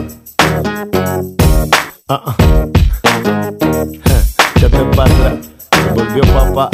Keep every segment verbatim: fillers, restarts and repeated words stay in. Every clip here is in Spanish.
Ah, ah. Échate para atrás, volvió papá.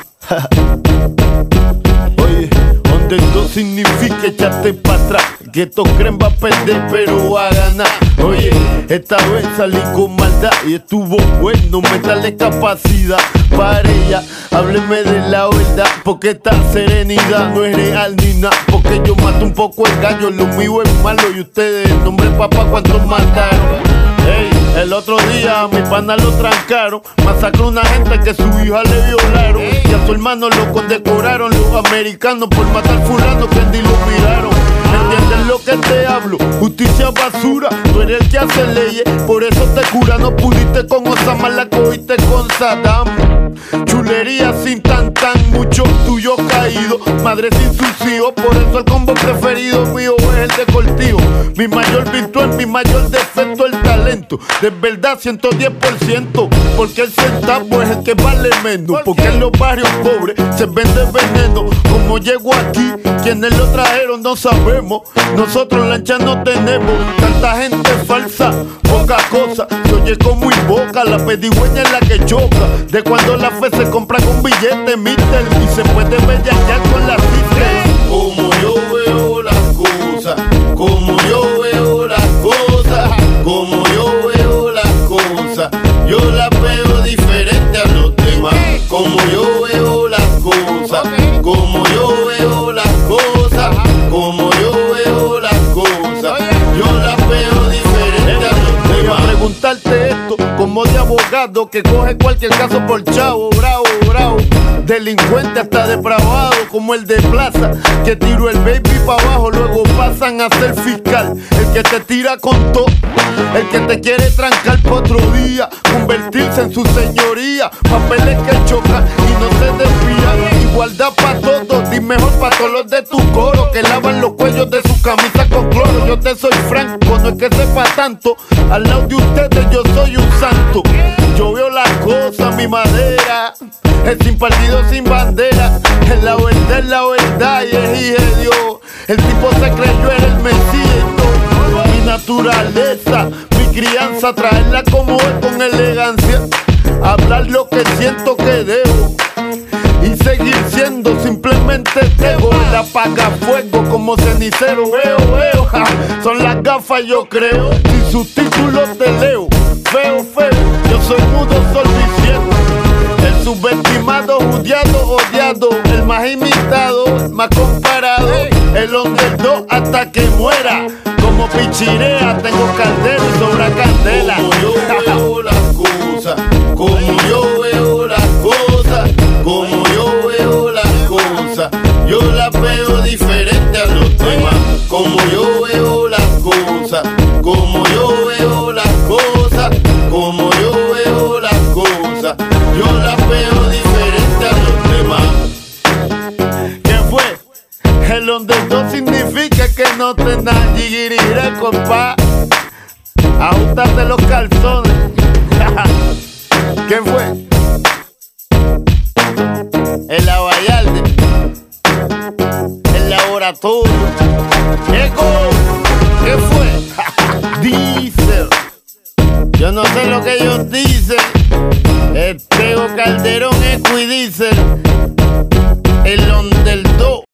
Oye, donde dos significa echarte para atrás. Que estos creen va a perder, pero va a ganar. Oye, esta vez salí con maldad y estuvo bueno meterle capacidad para ella. Hábleme de la verdad, porque esta serenidad no es real ni nada. Porque yo mato un poco el gallo, lo mío es malo. Y ustedes, nombre papá, ¿cuántos mataron? Ey, el otro día a mi pana lo trancaron. Masacró una gente que su hija le violaron. Y a su hermano lo condecoraron los americanos por matar fulano que ni lo miraron. ¿Entiendes lo que te hablo? Justicia basura, tú eres el que hace leyes, por eso te cura. No pudiste con Osama, la cogiste con Saddam. Chulería sin tan tan, muchos tuyos caídos. Madre sin sus hijos, por eso el combo preferido mío es el de Cortijo. Mi mayor virtud, mi mayor defecto, el talento. De verdad, ciento diez por ciento. Porque el centavo es el que vale menos. Porque en los barrios pobres se vende veneno. Como llego aquí, quienes lo trajeron no sabemos. Nosotros lancha no tenemos. Tanta gente falsa, poca cosa. Se oye como invoca, la pedigüeña es la que choca. De cuando la fe se compra con billete, mister. Y se puede bellaquear con la sister. Como yo veo las cosas, como yo veo las cosas, como yo veo las cosas, yo las veo diferente a los demás. Como yo veo las cosas, como yo veo las cosas, como yo veo las cosas, yo las veo diferente a los demás. Voy a preguntarte esto como de abogado que coge cualquier caso por chavo, bravo, bravo. Delincuente hasta depravado como el de plaza, que tiró el baby pa' abajo, luego pasan a ser fiscal. El que te tira con todo, el que te quiere trancar pa' otro día, convertirse en su señoría. Papeles que chocan y no se desvían. Igualdad pa' todos, di mejor pa' todos los de tu coro, que lavan los cuellos de sus camisas con cloro. Yo te soy franco, no es que sepa tanto, al lado de ustedes yo soy un santo. Yo veo las cosas, mi madera es sin partido, sin bandera. Es la verdad, es la verdad y es hija de Dios. El tipo se creyó era el Mesías. Mi naturaleza, mi crianza, traerla como es con elegancia. Hablar lo que siento que debo y seguir siendo simplemente tego. La apaga fuego como cenicero. Veo, veo, ja, son las gafas yo creo. Sin sus títulos te leo. Feo, feo, yo soy mudo, sol diciendo. El subestimado, judiado, odiado. El más imitado, el más comparado. El underdog hasta que muera. Como pichirea, tengo caldera y sobra candela. Como yo veo las cosas, como yo veo las cosas, como yo veo las cosas, yo las veo diferente a los demás. Como yo veo las cosas, como yo veo las cosas, como yo veo las cosas, yo las veo diferente a los demás. ¿Quién fue? El underdog significa que no te da jiguirire, compa. Ajustate los calzones. ¿Quién fue? El Lavallarde, el laboratorio. Eco, ¿qué fue? Diesel. Yo no sé lo que ellos dicen. Esteo Calderón, Eco y Diesel. El underdog.